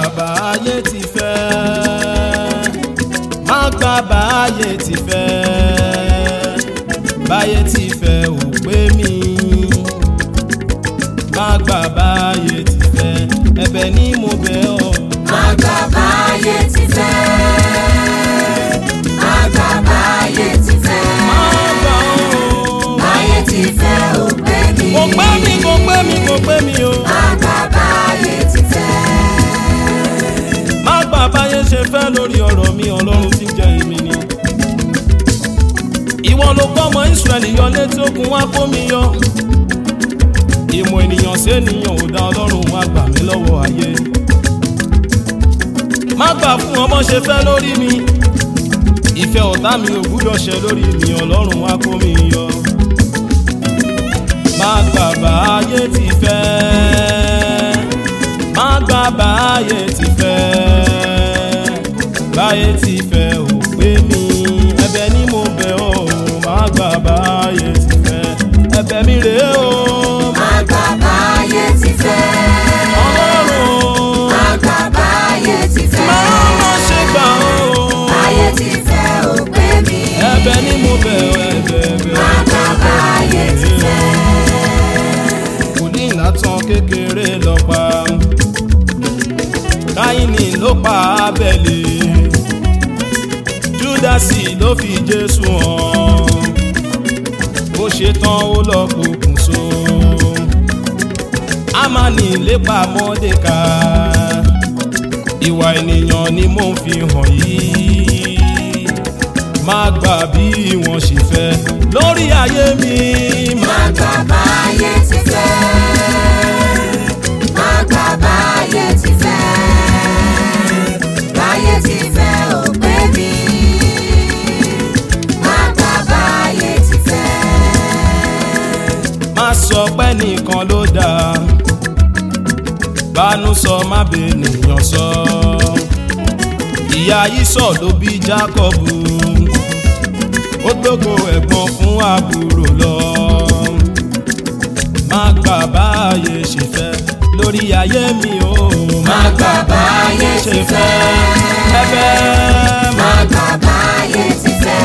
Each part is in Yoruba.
báyé ti fẹ́, má gbà báyé ti fẹ́, báyé ti fẹ́ ò pé mi, má gbà báyé ti fẹ́, ẹ̀bẹ̀ ni mo bẹ̀ ọ́. Má gbà báyé ti fẹ́, má gbà báyé ti fẹ́, má gbà ó. báyé ti fẹ́ ò pé mi, Kò pé mi, kò pé mi, kò pé mi o. má gbà báyé ti fẹ́. Má gbà báyé ṣe fẹ́ lórí ọ̀rọ̀ mi, Ọlọ́run tí ń jẹ́ èmi ni. Ìwọ ló kọ́ ọmọ Ísírẹ́lì yọ létí òkun wá kó mi yọ. Ìmọ̀ ènìyàn sí ènìyàn ò dá, Ọlọ́run wá gbà mí lọ́wọ́ ayé. Má gbà fún ọmọ ṣe fẹ́ lórí mi, ìfẹ́ ọ̀tá mi ò gbúdọ̀ ṣẹ lórí mi, Ọlọ́run wá kó mi yọ. Má gbà báyé ti fẹ́, má gbà báyé ti fẹ́, báyé ti fẹ́ ò pé mi, ẹ̀bẹ̀ ni mo bẹ̀ ọ́. Má gbà báyé ti fẹ́, ẹ̀bẹ̀ mi rèé o. Má gbà báyé ti fẹ́, Ọlọ́run má gbà báyé ti fẹ́, má ṣe gbà ó. báyé ti fẹ́ ò pé mi, Ẹ̀bẹ̀ ni mo bẹ̀ ọ́, ẹ̀bẹ̀. má gbà báyé ti fẹ́. Wòlíì Nátàn kékeré lọ pa, Káínì ló pa Ábẹ́lì, Júdásì ló fi Jésù hàn, bó ṣe tán ó lọ pokùnso, Ámánì lépa Mọ́dékà, ìwà ènìyàn ni mò ń fi hàn yìí. Má gbà bí wọ́n ṣe fẹ́ lórí ayé mi. Má gbà báyé ti fẹ́, má gbà báyé ti fẹ́, báyé ti fẹ́ ò pé mi, má gbà báyé ti fẹ́. Má sọ pé nìkan ló dáa, bánú sọ má bènìyàn sọ. Ìyá Ísọ̀ ló bí Jákọ́bù, ó gbógo ẹ̀gbọ́n fún àbúrò lọ. Má gbà báyé ṣe fẹ́ lórí ayé mi o. Má gbà báyé ṣe fẹ́, ẹ̀bẹ̀ Má gbà báyé ti fẹ́,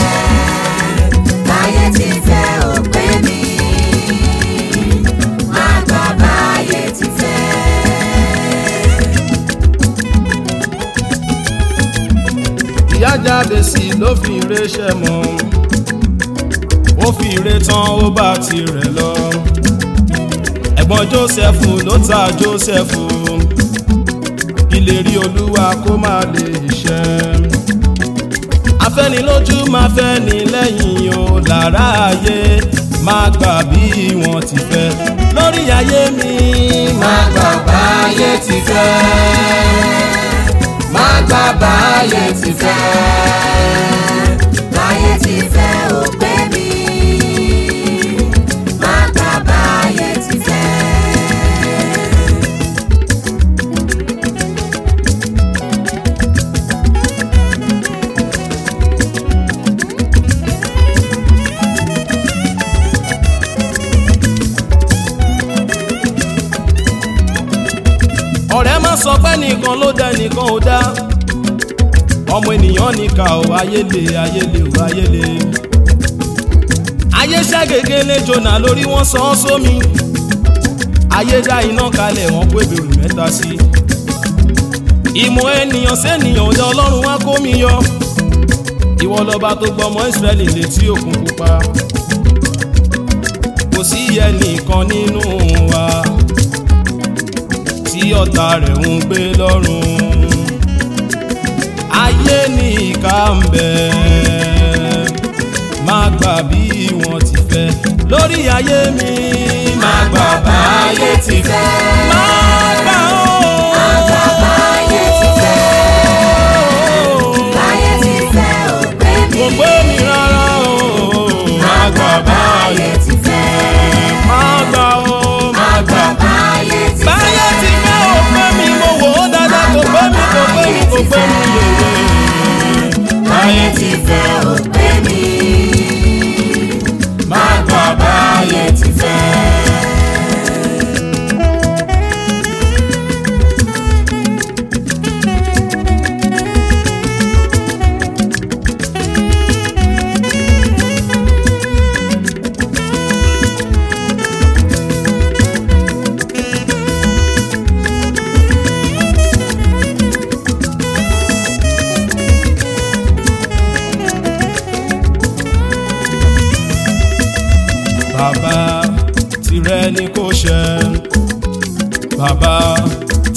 báyé ti fẹ́ ò pé mi, má gbà báyé ti fẹ́. Ìyá Jábésì ló fi ire ṣẹ́ mọ́, ó fi ire tán ó bá tirẹ̀ lọ. Ẹ̀gbọ́n Jósẹ́fù ló ta Jósẹ́fù, ìlérí Olúwa kó má lè ṣẹ. Afẹ́nilójú máa fẹ́ ni lẹ́yìn o, lára ayé má gbà bí wọ́n ti fẹ́ lórí ayé mi. Má gbà báyé ti fẹ́, má gbà báyé ti fẹ́, Báyé ti fẹ́ ò pé mi, má gbà báyé ti fẹ́. ọ̀rẹ́ má sọ pé nìkan ló dá nìkan ò dá, ọmọ ènìyàn nìkà ò, ayélé ayélé ò ayélé. Ayé ṣàgègélé Jónà lórí wọn sọ ọ́ sómi, ayé dá iná kalẹ̀ wọ́n kó èbèrè mẹ́ta sí. Ìmọ̀ ènìyàn sẹ́nìyàn ò dá, Ọlọ́run wá kó mi yọ. Ìwọ lọba tó gbọmọ Ísírẹ́lì létí òkun pupa, kò sí ẹnìkan nínú wa tí ọ̀tá rẹ̀ ń gbé lọ́rùn. Ayé ní ìkà ń bẹ, má gbà bí wọ́n ti fẹ́ lórí ayé mi. Má gbà báyé ti fẹ́, má gbà ó. Má gbà báyé ti fẹ́, báyé ti fẹ́ ò pé mi, Kò gbé mi rárá o. Má gbà báyé ti fẹ́, má gbà ó. Má gbà báyé ti fẹ́, báyé ti fẹ́ ò pé mi, mo wò ó dáadáa, kò pé mi, kò pé mi, kò pé mi yèyé. Báyé ti fẹ́ ò pé mi, má gbà báyé ti fẹ́.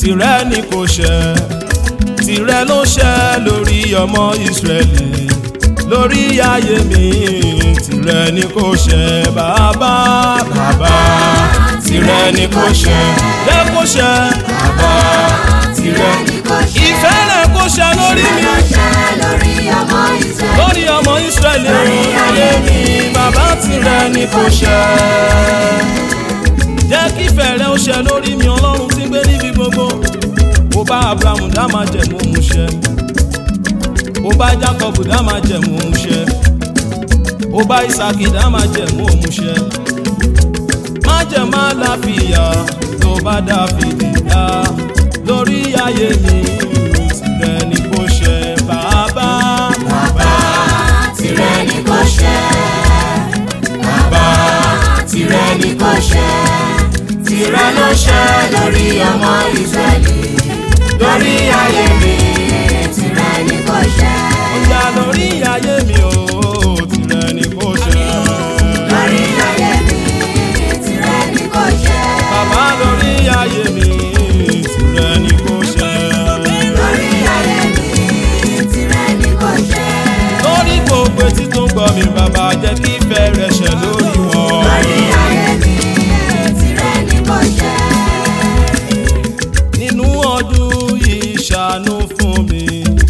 tìrẹ ni kò ṣẹ tìrẹ ló ṣẹ lórí ọmọ Ísírẹ́lì lórí ayé mi tìrẹ ni kò ṣẹ bàbá bàbá tìrẹ ni kò ṣẹ lẹ kò ṣẹ bàbá tìrẹ ni kò ṣẹ ìfẹ́ rẹ kò ṣẹ lórí mi lórí ọmọ Ísírẹ́lì lórí ayé mi bàbá tìrẹ ni kò ṣẹ jẹ́ kí ìfẹ́ rẹ ó ṣẹ lórí mi Ọlọ́run tí ń gbé níbi gbogbo ó bá Abrahamu dá májẹ̀mú òun ṣẹ ó bá Jacob dá májẹ̀mú òun ṣẹ ó bá Isaki dá májẹ̀mú òun ṣẹ májẹ̀mú àlàáfíà tó bá Dáfídì dá lórí ayé mi tìrẹ ni kò ṣẹ bàbá bàbá tìrẹ ni kò ṣẹ bàbá tìrẹ ni kò ṣẹ tìrẹ ló ṣẹ lórí ọmọ Ísírẹ́lì lórí ayé mi tìrẹ ni kò ṣẹ. ó yá lórí ayé mi o tìrẹ ni kò ṣẹ. lórí ayé mi tìrẹ ni kò ṣẹ. bàbá lórí ayé mi tìrẹ ni kò ṣẹ. lórí ayé mi tìrẹ ni kò ṣẹ. lórí gbogbo etí tó ń gbọ́ mi bàbá jẹ́ kí ìfẹ́ rẹ ṣẹ lórí wọn. lórí ayé mi tìrẹ ni kò ṣẹ. nínú ọdún yìí ṣàánú fún mi.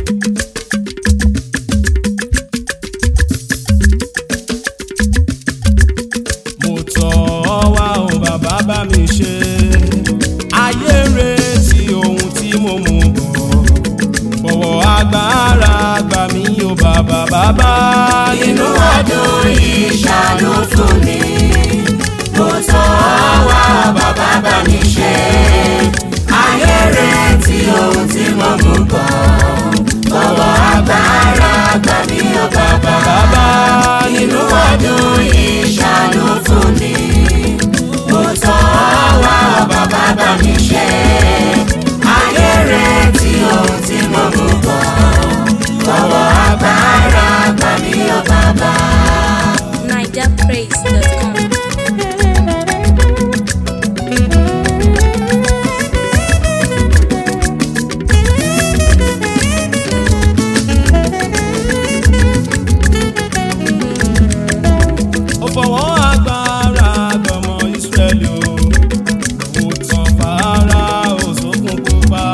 mo tọ̀ ọ́ wá o bàbá bá mi ṣe ayé retí ohun tí mo mú bọ̀ fọwọ́ agbára gbà mí o bàbá bàbá. nínú ọdún yìí ṣàánú fún mi. mo tọ̀ ọ́ wá bàbá bá mi ṣe ayé retí ohun tí mo mú bọ̀ fọwọ́ agbára gbà mí o bàbá bàbá. nínú ọdún yìí ṣàánú fún mi. mo tọ̀ ọ́ wá bàbá bá mi ṣe ayé retí ohun tí mo mú bọ̀ fọwọ́ agbára gbà mí o bàbá. NigerPraise.com. ó fọwọ́ agbára gbọmọ Ísírẹ́lì ó tàn fara òṣòkun pupa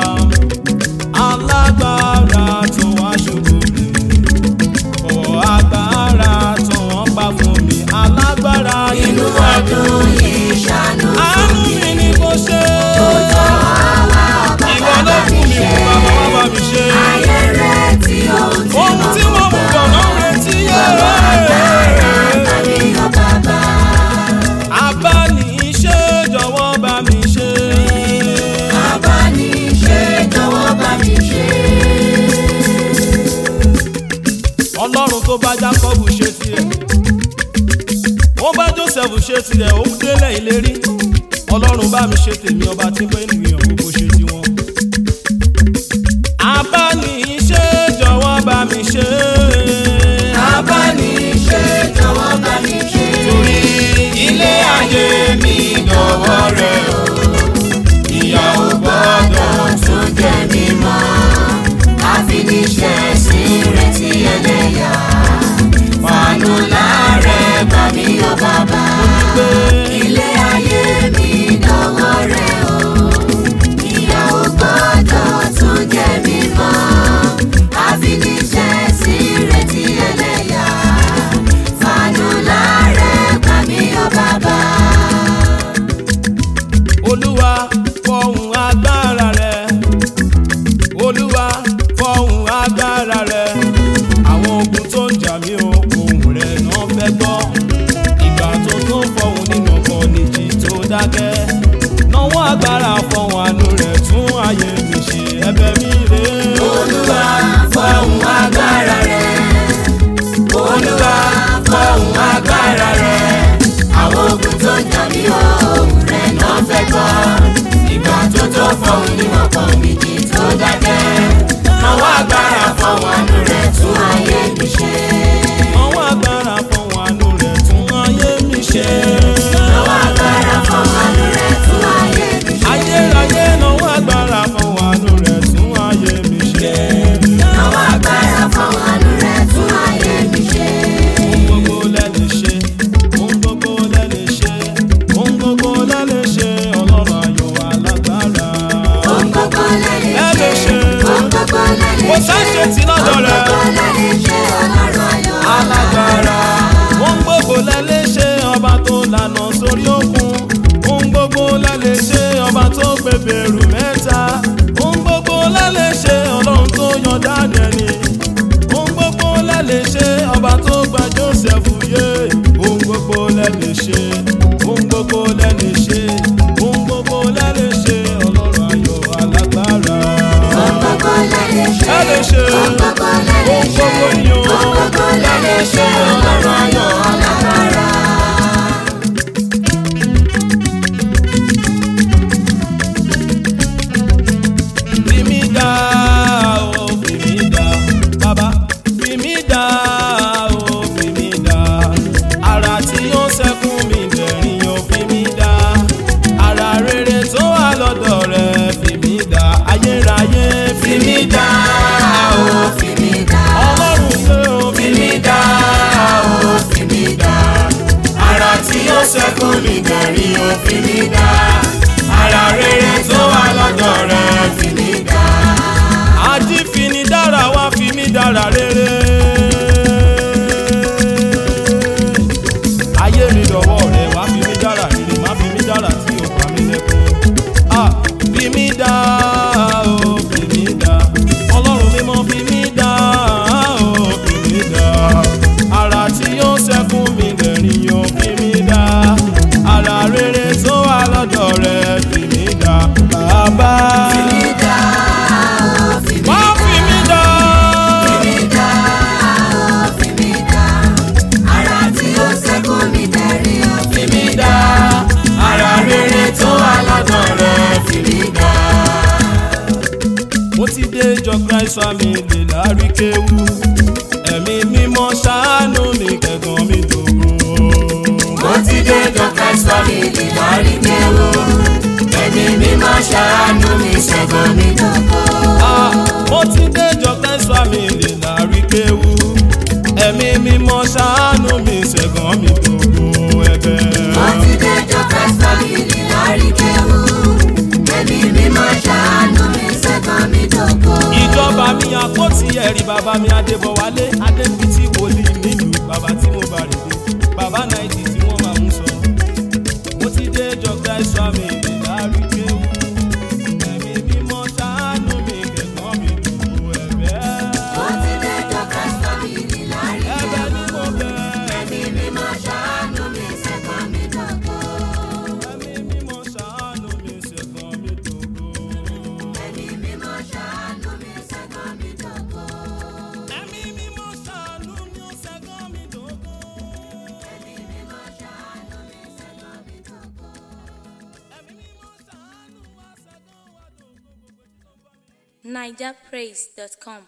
alágbára tó wá ṣubú rẹ̀ fọwọ́ agbára tó wọ́n pa fún mi alágbára inú ọdún yìí ṣàánú fún àánú mi. mi ni kò ṣe mo tọ̀ ọ́ wá ìwọ bàbá ló bá fún mi mi ṣe fún bàbá wá bá mi ṣe ayé retí ohun tí mo mú mú bọ̀ bọ̀ náà retí yẹ. fọwọ́ agbára gbà mí o bàbá. abániṣe jọ̀wọ́ bá mi ṣe. abániṣe jọ̀wọ́ bá mi ṣe. ọlọ́run tó bá Jákọ́bù ṣe tirẹ̀ ó bá Jósẹ́fù ṣe tirẹ̀ ó délẹ̀ ìlérí ọlọ́run bá mi ṣe tèmi ọba tí ń pẹ́ ènìyàn gbogbo ṣe tiwọn. abániṣe jọ̀wọ́ bá mi ṣe. abániṣe jọ̀wọ́ bá mi ṣe. torí ilé ayé mi dọ̀wọ́ rẹ o ìyà ò gbọ́dọ̀ tún jẹ́ mímọ́ àfiníṣẹ́ sí retí ẹlẹ́yà fàánú láàrẹ̀ bá mi o bàbá. ilé ayé mi dọ̀wọ́ rẹ o ìyà ò gbọ́dọ̀ tún jẹ́ mímọ́ àfiníṣẹ́ sí retí ẹlẹ́yà fàánú láàrẹ̀ bá mi o bàbá. Olúwa fọhùn agbára rẹ Olúwa fọhùn agbára rẹ àwọn ogun tó ń jà mí o ohùn rẹ náà fẹ́ gbọ́ ìgbà tó tó fọhùn nínú ọkọ̀ nìjì tó dákẹ́ náwó agbára fọhùn àánú rẹ tún ayé mi ṣe ẹ̀bẹ̀ mi rè é. Olúwa fọhùn agbára rẹ. Olúwa fọhùn agbára rẹ. àwọn ogun tó ń jà mí o ohùn rẹ náà fẹ́ gbọ́ ìgbà tó tó fọhùn nínú ọkọ̀ nìjì tó dákẹ́ náwó agbára fọhùn àánú rẹ tún ayé mi ṣe. náwó agbára fọhùn àánú rẹ tún ayé mi ṣe. náwó agbára fọhùn àánú rẹ tún ayé mi ṣe. ayérayé náwó agbára Daniel ni ohun gbogbo lẹ lè ṣe ọba tó gba Joseph yé ohun gbogbo lẹ lè ṣe ohun gbogbo lẹ lè ṣe ohun gbogbo lẹ lè ṣe ọlọ́run ayọ̀ alágbára. Ohun gbogbo lẹ lè ṣe ohun gbogbo lẹ lè ṣe ohun gbogbo lẹ lè ṣe ọlọ́run ayọ̀ alágbára. Sẹ́kùn mi dẹ̀rín ó fi mí dá ara rere tó wà lọ́dọ̀ rẹ̀ fi mí dá. Ajífini dára wá fi mí dára rere. Ayé mi lọ́wọ́ rẹ̀ wá fi mí dára rere má fi mí dára tí ó pa mí lẹ́kún. Fi mí dá o fi mí dá ọlọ́run mímọ́ fi mí dá o fi mí dá ara tí yóò sẹ́kùn mi dẹ̀rín yóò fi mí dá ara rere tó wà lọ́dọ̀ rẹ̀ fi mí dá bàbá. Fi mí dá o fi mí dá. Wá fi mí dá. Fi mí dá o fi mí dá ara tí yóò sẹ́kùn mi dẹ̀rín ó fi mí dá ara rere tó wà lọ́dọ̀ rẹ̀ fi mí dá. Mo ti dé ìjọ Christ Family Láríkéwú ẹ̀mí mímọ́ ṣàánú mi kẹ̀gàn mi dògún. Mo ti dé ìjọ Christ Family Láríkéwú ẹ̀mí mímọ́ ṣàánú mi ṣẹ̀gàn mi dògún. Mo ti dé ìjọ Christ Family Láríkéwú ẹ̀mí mímọ́ ṣàánú mi ṣẹ̀gàn mi dògún ẹ̀bẹ̀. Mo ti dé ìjọ Christ Family Láríkéwú ẹ̀mí mímọ́ ṣàánú mi ṣẹ̀gàn mi dògún. Ìjọba mi àpótí ẹ̀rí bàbá mi Adébọ̀wálé Adébítí wòlíì nílùú bàbá tí mo bá rèé bàbá náìtì tí wọ́n máa ń sọ. Mo ti dé ìjọ Christ Family Láríkéwú ẹ̀mí mímọ́ ṣàánú mi kẹ̀gàn mi dògún ẹ̀bẹ̀. Mo ti dé ìjọ Christ Family Láríkéwú Ẹ̀bẹ̀ ni mo bẹ̀. ẹ̀mí mímọ́ ṣàánú mi ṣẹ̀gàn mi dògún. Ẹ̀mí mímọ́ ṣàánú mi ṣẹ̀gàn mi dògún. Ẹ̀mí mímọ́ ṣàánú mi ṣẹ̀gàn mi dògún. Ẹ̀mí mímọ́ ṣàánú mi ó ṣẹ̀gàn mi dògún. Ẹ̀mí mímọ́ ṣàánú mi ṣẹ̀gàn mi dògún. Ẹ̀mí mímọ́ ṣàánú wa ṣẹ̀gàn wa dògún gbogbo tí tó ń bá mi. NigerPraise.com